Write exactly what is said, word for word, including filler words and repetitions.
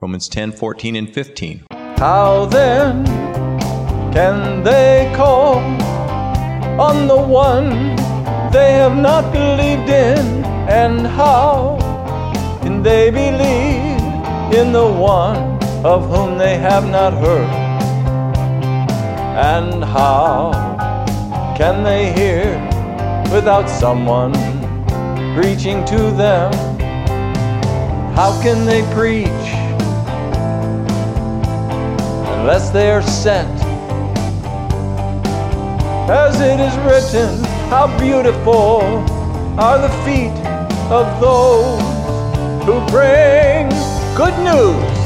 Romans ten, fourteen, and fifteen. How then can they call on the one they have not believed in? And how can they believe in the one of whom they have not heard? And how can they hear without someone preaching to them? How can they preach unless they are sent? As it is written, how beautiful are the feet of those who bring good news